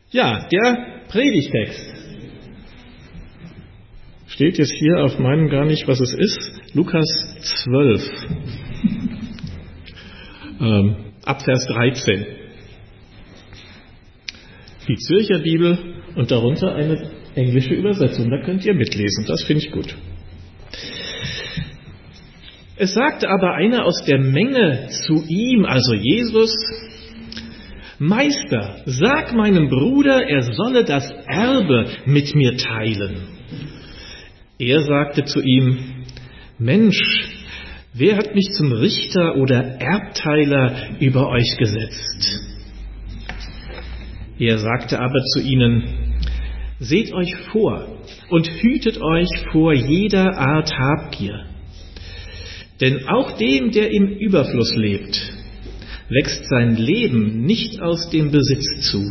Ja, der Predigtext steht jetzt hier auf meinem gar nicht, was es ist. Lukas 12, ab Vers 13. Die Zürcher Bibel und darunter eine englische Übersetzung. Da könnt ihr mitlesen, das finde ich gut. Es sagte aber einer aus der Menge zu ihm, also Jesus: Meister, sag meinem Bruder, er solle das Erbe mit mir teilen. Er sagte zu ihm: Mensch, wer hat mich zum Richter oder Erbteiler über euch gesetzt? Er sagte aber zu ihnen: Seht euch vor und hütet euch vor jeder Art Habgier. Denn auch dem, der im Überfluss lebt, wächst sein Leben nicht aus dem Besitz zu.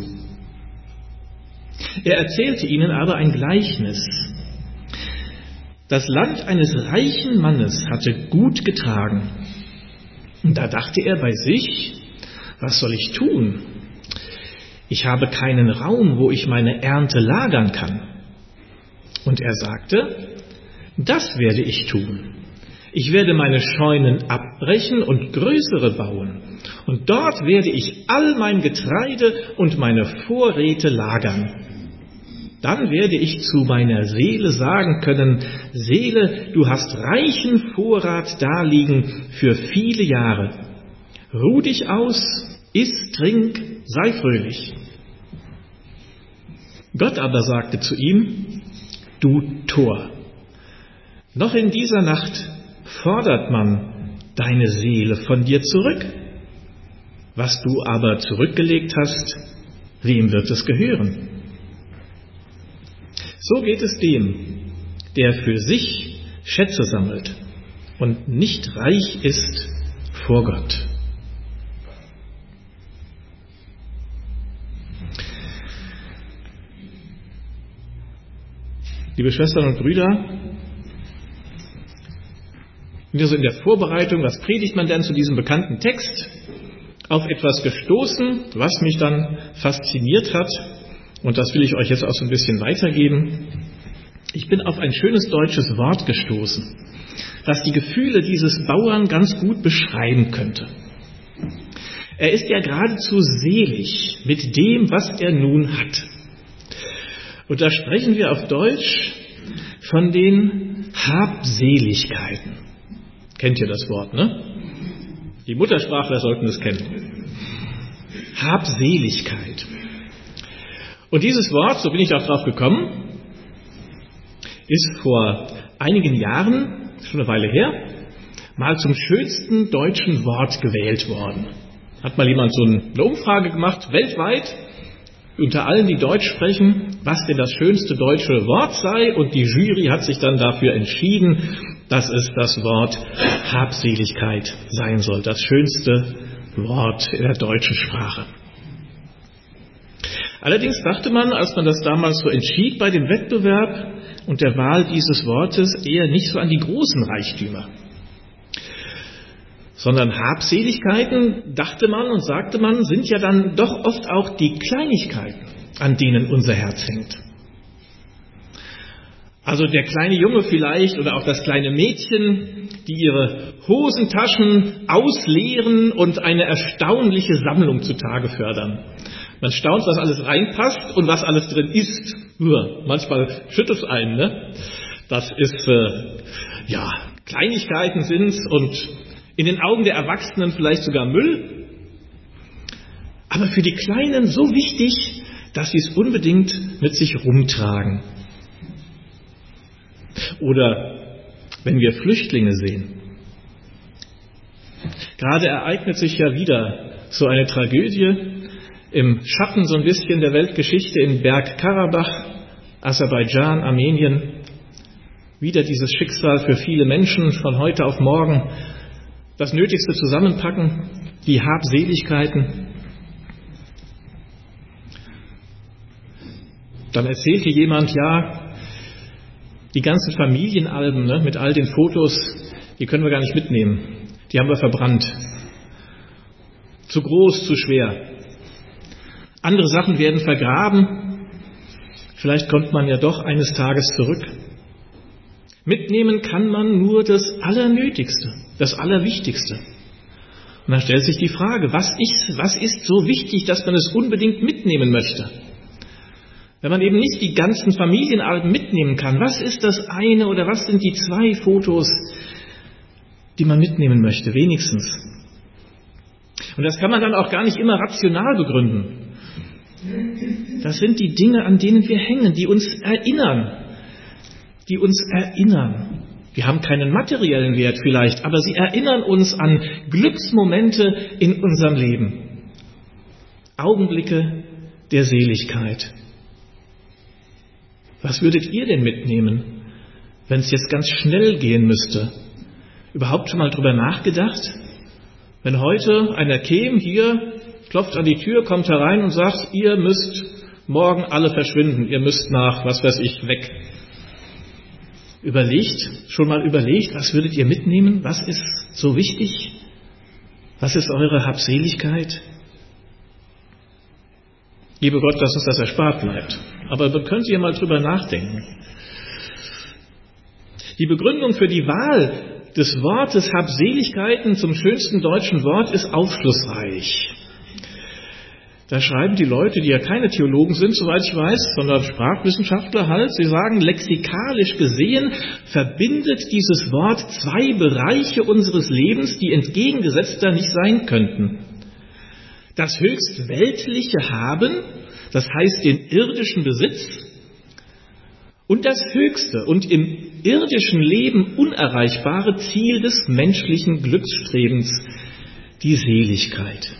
Er erzählte ihnen aber ein Gleichnis. Das Land eines reichen Mannes hatte gut getragen. Und da dachte er bei sich: Was soll ich tun? Ich habe keinen Raum, wo ich meine Ernte lagern kann. Und er sagte: Das werde ich tun. Ich werde meine Scheunen abbrechen und größere bauen. Und dort werde ich all mein Getreide und meine Vorräte lagern. Dann werde ich zu meiner Seele sagen können: Seele, du hast reichen Vorrat daliegen für viele Jahre. Ruh dich aus, iss, trink, sei fröhlich. Gott aber sagte zu ihm: Du Tor, noch in dieser Nacht fordert man deine Seele von dir zurück. Was du aber zurückgelegt hast, wem wird es gehören? So geht es dem, der für sich Schätze sammelt und nicht reich ist vor Gott. Liebe Schwestern und Brüder, ich bin so in der Vorbereitung, was predigt man denn zu diesem bekannten Text, auf etwas gestoßen, was mich dann fasziniert hat. Und das will ich euch jetzt auch so ein bisschen weitergeben. Ich bin auf ein schönes deutsches Wort gestoßen, das die Gefühle dieses Bauern ganz gut beschreiben könnte. Er ist ja geradezu selig mit dem, was er nun hat. Und da sprechen wir auf Deutsch von den Habseligkeiten. Kennt ihr das Wort, ne? Die Muttersprachler sollten es kennen. Habseligkeit. Und dieses Wort, so bin ich auch drauf gekommen, ist vor einigen Jahren, schon eine Weile her, mal zum schönsten deutschen Wort gewählt worden. Hat mal jemand so eine Umfrage gemacht, weltweit, unter allen, die Deutsch sprechen, was denn das schönste deutsche Wort sei, und die Jury hat sich dann dafür entschieden, dass es das Wort Habseligkeit sein soll, das schönste Wort in der deutschen Sprache. Allerdings dachte man, als man das damals so entschied bei dem Wettbewerb und der Wahl dieses Wortes, eher nicht so an die großen Reichtümer, sondern Habseligkeiten, dachte man und sagte man, sind ja dann doch oft auch die Kleinigkeiten, an denen unser Herz hängt. Also der kleine Junge vielleicht oder auch das kleine Mädchen, die ihre Hosentaschen ausleeren und eine erstaunliche Sammlung zutage fördern. Man staunt, was alles reinpasst und was alles drin ist. Manchmal schüttelt es einen, ne? Das ist, Kleinigkeiten sind's und in den Augen der Erwachsenen vielleicht sogar Müll. Aber für die Kleinen so wichtig, dass sie es unbedingt mit sich rumtragen. Oder wenn wir Flüchtlinge sehen. Gerade ereignet sich ja wieder so eine Tragödie im Schatten so ein bisschen der Weltgeschichte in Bergkarabach, Aserbaidschan, Armenien. Wieder dieses Schicksal für viele Menschen von heute auf morgen. Das Nötigste zusammenpacken, die Habseligkeiten. Dann erzählte jemand, die ganzen Familienalben, ne, mit all den Fotos, die können wir gar nicht mitnehmen. Die haben wir verbrannt. Zu groß, zu schwer. Andere Sachen werden vergraben. Vielleicht kommt man ja doch eines Tages zurück. Mitnehmen kann man nur das Allernötigste, das Allerwichtigste. Und dann stellt sich die Frage, was ist so wichtig, dass man es unbedingt mitnehmen möchte? Wenn man eben nicht die ganzen Familienalben mitnehmen kann, was ist das eine oder was sind die 2 Fotos, die man mitnehmen möchte, wenigstens? Und das kann man dann auch gar nicht immer rational begründen. Das sind die Dinge, an denen wir hängen, die uns erinnern. Wir haben keinen materiellen Wert vielleicht, aber sie erinnern uns an Glücksmomente in unserem Leben. Augenblicke der Seligkeit. Was würdet ihr denn mitnehmen, wenn es jetzt ganz schnell gehen müsste? Überhaupt schon mal drüber nachgedacht? Wenn heute einer käme, hier, klopft an die Tür, kommt herein und sagt, ihr müsst morgen alle verschwinden, ihr müsst nach, was weiß ich, weg. Schon mal überlegt, was würdet ihr mitnehmen? Was ist so wichtig? Was ist eure Habseligkeit? Liebe Gott, dass uns das erspart bleibt. Aber könnt ihr mal drüber nachdenken. Die Begründung für die Wahl des Wortes Habseligkeiten zum schönsten deutschen Wort ist aufschlussreich. Da schreiben die Leute, die ja keine Theologen sind, soweit ich weiß, sondern Sprachwissenschaftler halt, sie sagen, lexikalisch gesehen verbindet dieses Wort 2 Bereiche unseres Lebens, die entgegengesetzter nicht sein könnten. Das höchst weltliche Haben, das heißt den irdischen Besitz, und das höchste und im irdischen Leben unerreichbare Ziel des menschlichen Glücksstrebens, die Seligkeit.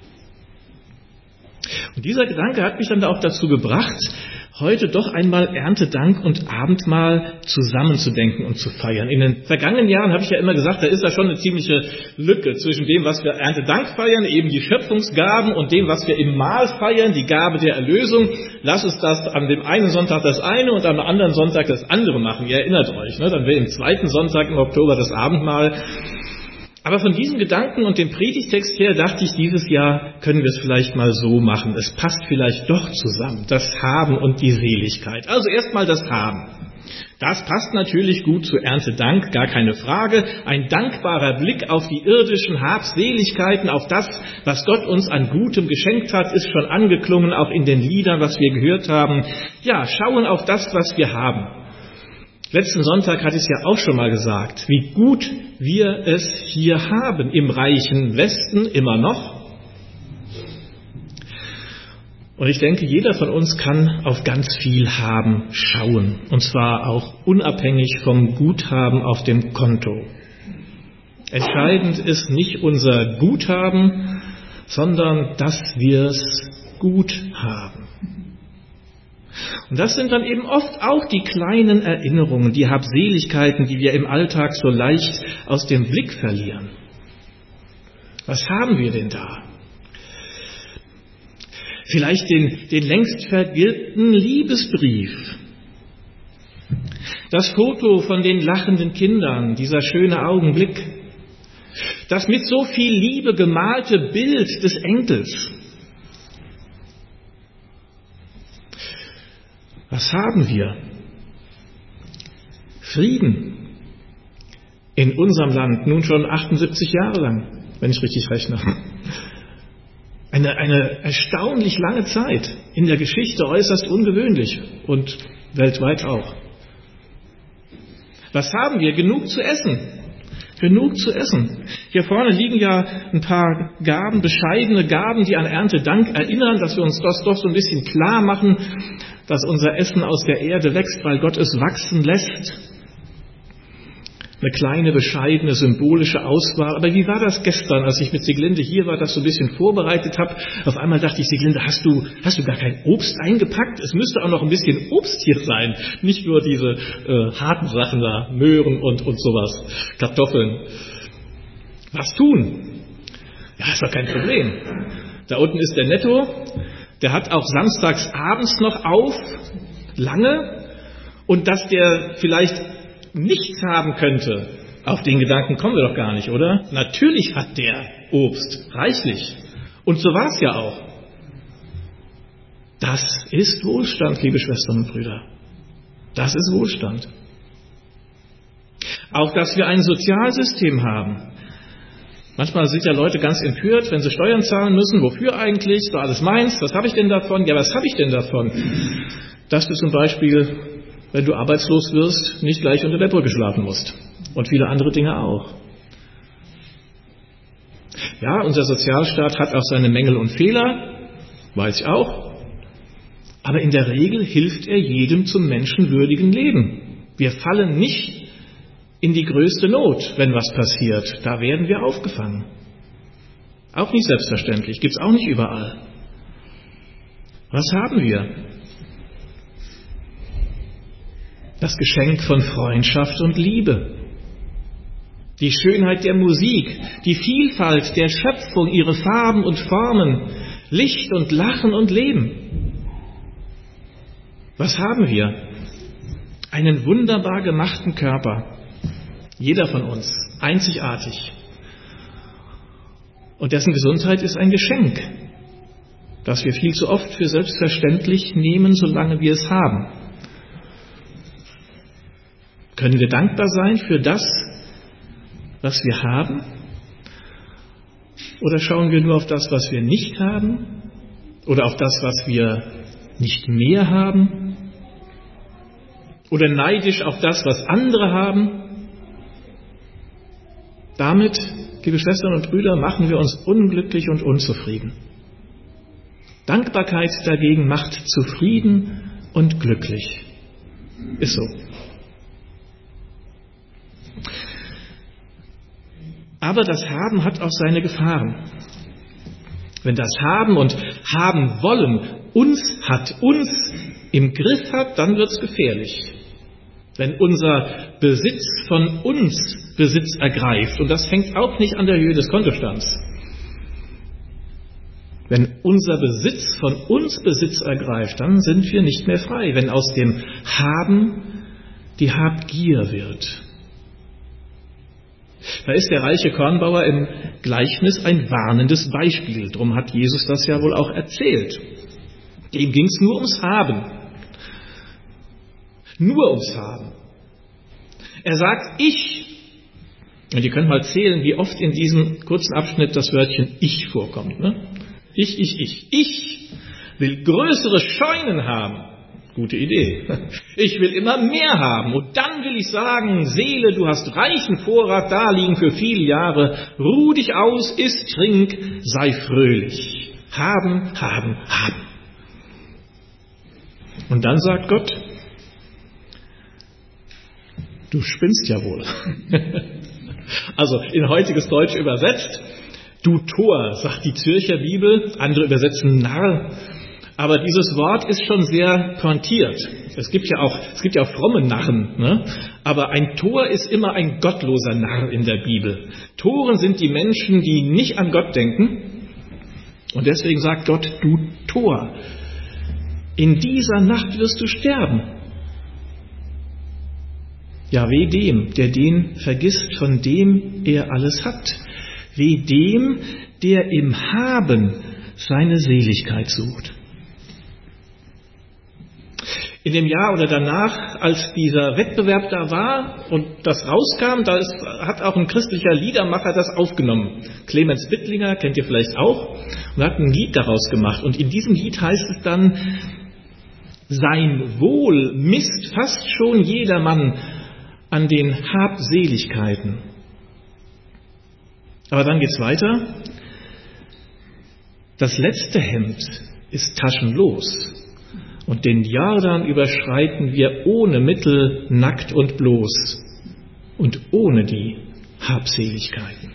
Und dieser Gedanke hat mich dann auch dazu gebracht, heute doch einmal Erntedank und Abendmahl zusammenzudenken und zu feiern. In den vergangenen Jahren habe ich ja immer gesagt, da ist da schon eine ziemliche Lücke zwischen dem, was wir Erntedank feiern, eben die Schöpfungsgaben, und dem, was wir im Mahl feiern, die Gabe der Erlösung. Lass uns das an dem einen Sonntag das eine und am anderen Sonntag das andere machen. Ihr erinnert euch, ne? Dann wäre im 2. Sonntag im Oktober das Abendmahl. Aber von diesem Gedanken und dem Predigtext her dachte ich, dieses Jahr können wir es vielleicht mal so machen. Es passt vielleicht doch zusammen, das Haben und die Seligkeit. Also erstmal das Haben. Das passt natürlich gut zu Erntedank, gar keine Frage. Ein dankbarer Blick auf die irdischen Habseligkeiten, auf das, was Gott uns an Gutem geschenkt hat, ist schon angeklungen, auch in den Liedern, was wir gehört haben. Ja, schauen auf das, was wir haben. Letzten Sonntag hatte ich es ja auch schon mal gesagt, wie gut wir es hier haben, im reichen Westen immer noch. Und ich denke, jeder von uns kann auf ganz viel Haben schauen, und zwar auch unabhängig vom Guthaben auf dem Konto. Entscheidend ist nicht unser Guthaben, sondern dass wir es gut haben. Und das sind dann eben oft auch die kleinen Erinnerungen, die Habseligkeiten, die wir im Alltag so leicht aus dem Blick verlieren. Was haben wir denn da? Vielleicht den längst vergilbten Liebesbrief. Das Foto von den lachenden Kindern, dieser schöne Augenblick. Das mit so viel Liebe gemalte Bild des Enkels. Was haben wir? Frieden. In unserem Land nun schon 78 Jahre lang, wenn ich richtig rechne. Eine erstaunlich lange Zeit, in der Geschichte äußerst ungewöhnlich und weltweit auch. Was haben wir? Genug zu essen. Genug zu essen. Hier vorne liegen ja ein paar Gaben, bescheidene Gaben, die an Erntedank erinnern, dass wir uns das doch so ein bisschen klar machen, dass unser Essen aus der Erde wächst, weil Gott es wachsen lässt. Eine kleine, bescheidene, symbolische Auswahl. Aber wie war das gestern, als ich mit Sieglinde hier war, das so ein bisschen vorbereitet habe? Auf einmal dachte ich, Sieglinde, hast du gar kein Obst eingepackt? Es müsste auch noch ein bisschen Obst hier sein. Nicht nur diese harten Sachen da, Möhren und sowas, Kartoffeln. Was tun? Ja, ist doch kein Problem. Da unten ist der Netto. Der hat auch samstags abends noch auf, lange. Und dass der vielleicht nichts haben könnte, auf den Gedanken kommen wir doch gar nicht, oder? Natürlich hat der Obst, reichlich. Und so war es ja auch. Das ist Wohlstand, liebe Schwestern und Brüder. Das ist Wohlstand. Auch, dass wir ein Sozialsystem haben. Manchmal sind ja Leute ganz empört, wenn sie Steuern zahlen müssen. Wofür eigentlich? Ist doch alles meins. Was habe ich denn davon? Ja, was habe ich denn davon? Dass du zum Beispiel, wenn du arbeitslos wirst, nicht gleich unter der Brücke schlafen musst. Und viele andere Dinge auch. Ja, unser Sozialstaat hat auch seine Mängel und Fehler. Weiß ich auch. Aber in der Regel hilft er jedem zum menschenwürdigen Leben. Wir fallen nicht in die größte Not, wenn was passiert. Da werden wir aufgefangen. Auch nicht selbstverständlich, gibt es auch nicht überall. Was haben wir? Das Geschenk von Freundschaft und Liebe. Die Schönheit der Musik, die Vielfalt der Schöpfung, ihre Farben und Formen, Licht und Lachen und Leben. Was haben wir? Einen wunderbar gemachten Körper. Jeder von uns, einzigartig. Und dessen Gesundheit ist ein Geschenk, das wir viel zu oft für selbstverständlich nehmen, solange wir es haben. Können wir dankbar sein für das, was wir haben? Oder schauen wir nur auf das, was wir nicht haben? Oder auf das, was wir nicht mehr haben? Oder neidisch auf das, was andere haben? Damit, liebe Schwestern und Brüder, machen wir uns unglücklich und unzufrieden. Dankbarkeit dagegen macht zufrieden und glücklich. Ist so. Aber das Haben hat auch seine Gefahren. Wenn das Haben und Haben wollen uns im Griff hat, dann wird's gefährlich. Wenn unser Besitz von uns Besitz ergreift, und das hängt auch nicht an der Höhe des Kontostands. Wenn unser Besitz von uns Besitz ergreift, dann sind wir nicht mehr frei. Wenn aus dem Haben die Habgier wird. Da ist der reiche Kornbauer im Gleichnis ein warnendes Beispiel. Darum hat Jesus das ja wohl auch erzählt. Ihm ging es nur ums Haben. Nur ums Haben. Er sagt, ich. Und ihr könnt mal zählen, wie oft in diesem kurzen Abschnitt das Wörtchen ich vorkommt. Ne? Ich. Ich will größere Scheunen haben. Gute Idee. Ich will immer mehr haben. Und dann will ich sagen, Seele, du hast reichen Vorrat da liegen für viele Jahre. Ruh dich aus, iss, trink, sei fröhlich. Haben. Und dann sagt Gott, du spinnst ja wohl. Also in heutiges Deutsch übersetzt, du Tor, sagt die Zürcher Bibel, andere übersetzen Narr. Aber dieses Wort ist schon sehr pointiert. Es gibt ja auch fromme Narren, ne? Aber ein Tor ist immer ein gottloser Narr in der Bibel. Toren sind die Menschen, die nicht an Gott denken. Und deswegen sagt Gott, du Tor, in dieser Nacht wirst du sterben. Ja, weh dem, der den vergisst, von dem er alles hat. Weh dem, der im Haben seine Seligkeit sucht. In dem Jahr oder danach, als dieser Wettbewerb da war und das rauskam, hat auch ein christlicher Liedermacher das aufgenommen. Clemens Bittlinger, kennt ihr vielleicht auch, und hat ein Lied daraus gemacht. Und in diesem Lied heißt es dann, sein Wohl misst fast schon jedermann an den Habseligkeiten. Aber dann geht's weiter. Das letzte Hemd ist taschenlos. Und den Jordan überschreiten wir ohne Mittel, nackt und bloß und ohne die Habseligkeiten.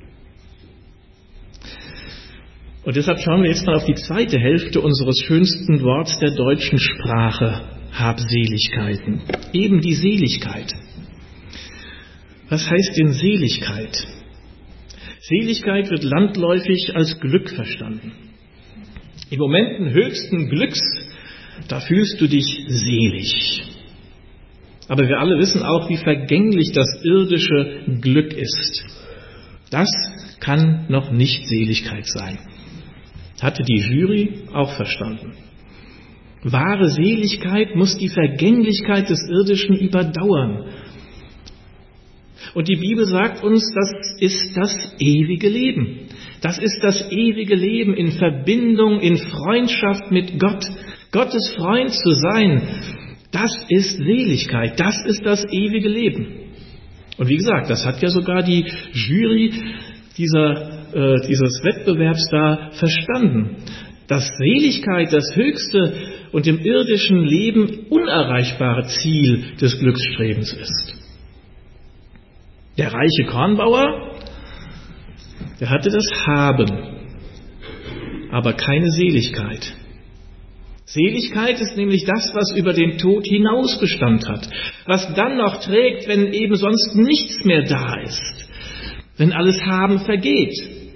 Und deshalb schauen wir jetzt mal auf die zweite Hälfte unseres schönsten Worts der deutschen Sprache, Habseligkeiten. Eben die Seligkeit. Was heißt denn Seligkeit? Seligkeit wird landläufig als Glück verstanden. In Momenten höchsten Glücks, da fühlst du dich selig. Aber wir alle wissen auch, wie vergänglich das irdische Glück ist. Das kann noch nicht Seligkeit sein. Hatte die Jury auch verstanden. Wahre Seligkeit muss die Vergänglichkeit des Irdischen überdauern. Und die Bibel sagt uns, das ist das ewige Leben. Das ist das ewige Leben in Verbindung, in Freundschaft mit Gott. Gottes Freund zu sein, das ist Seligkeit, das ist das ewige Leben. Und wie gesagt, das hat ja sogar die Jury dieses Wettbewerbs da verstanden, dass Seligkeit das höchste und im irdischen Leben unerreichbare Ziel des Glücksstrebens ist. Der reiche Kornbauer, der hatte das Haben, aber keine Seligkeit. Seligkeit ist nämlich das, was über den Tod hinaus Bestand hat, was dann noch trägt, wenn eben sonst nichts mehr da ist, wenn alles Haben vergeht.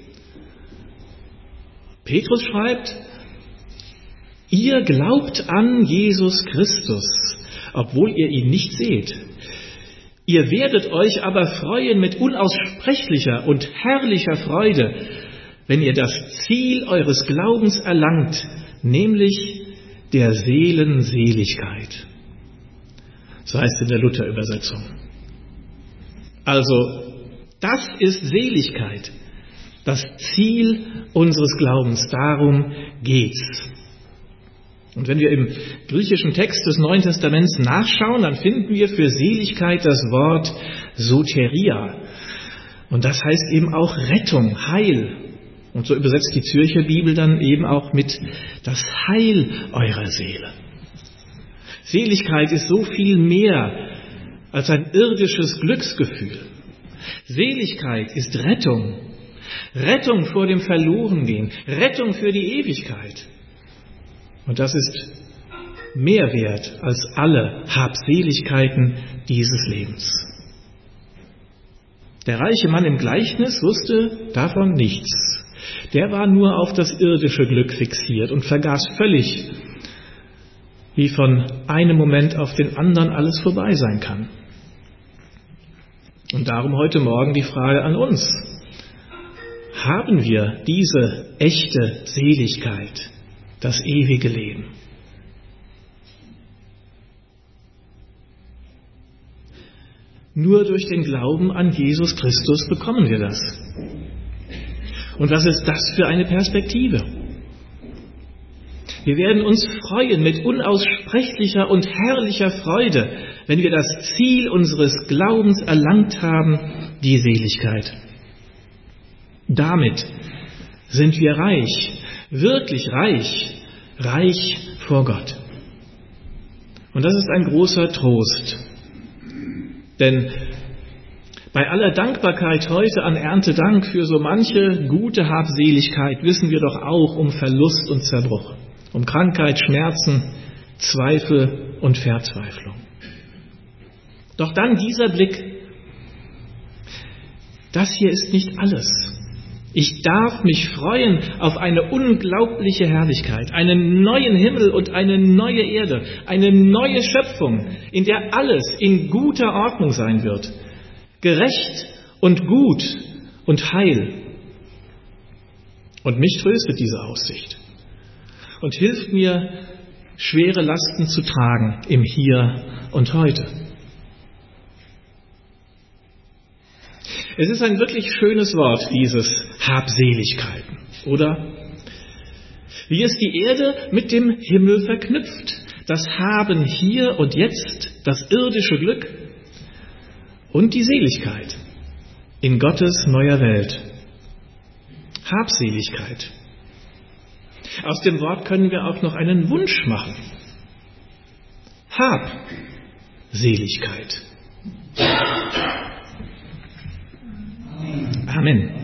Petrus schreibt, ihr glaubt an Jesus Christus, obwohl ihr ihn nicht seht. Ihr werdet euch aber freuen mit unaussprechlicher und herrlicher Freude, wenn ihr das Ziel eures Glaubens erlangt, nämlich der Seelenseligkeit. So heißt es in der Luther-Übersetzung. Also, das ist Seligkeit, das Ziel unseres Glaubens. Darum geht's. Und wenn wir im griechischen Text des Neuen Testaments nachschauen, dann finden wir für Seligkeit das Wort Soteria. Und das heißt eben auch Rettung, Heil. Und so übersetzt die Zürcher Bibel dann eben auch mit das Heil eurer Seele. Seligkeit ist so viel mehr als ein irdisches Glücksgefühl. Seligkeit ist Rettung. Rettung vor dem Verlorengehen. Rettung für die Ewigkeit. Und das ist mehr wert als alle Habseligkeiten dieses Lebens. Der reiche Mann im Gleichnis wusste davon nichts. Der war nur auf das irdische Glück fixiert und vergaß völlig, wie von einem Moment auf den anderen alles vorbei sein kann. Und darum heute Morgen die Frage an uns. Haben wir diese echte Seligkeit, das ewige Leben? Nur durch den Glauben an Jesus Christus bekommen wir das. Und was ist das für eine Perspektive? Wir werden uns freuen mit unaussprechlicher und herrlicher Freude, wenn wir das Ziel unseres Glaubens erlangt haben, die Seligkeit. Damit sind wir reich, wirklich reich, reich vor Gott. Und das ist ein großer Trost. Denn bei aller Dankbarkeit heute an Erntedank für so manche gute Habseligkeit wissen wir doch auch um Verlust und Zerbruch, um Krankheit, Schmerzen, Zweifel und Verzweiflung. Doch dann dieser Blick, das hier ist nicht alles. Ich darf mich freuen auf eine unglaubliche Herrlichkeit, einen neuen Himmel und eine neue Erde, eine neue Schöpfung, in der alles in guter Ordnung sein wird, gerecht und gut und heil. Und mich tröstet diese Aussicht und hilft mir, schwere Lasten zu tragen im Hier und Heute. Es ist ein wirklich schönes Wort, dieses Habseligkeiten, oder? Wie es die Erde mit dem Himmel verknüpft. Das Haben hier und jetzt, das irdische Glück und die Seligkeit in Gottes neuer Welt. Habseligkeit. Aus dem Wort können wir auch noch einen Wunsch machen. Habseligkeit. Amen.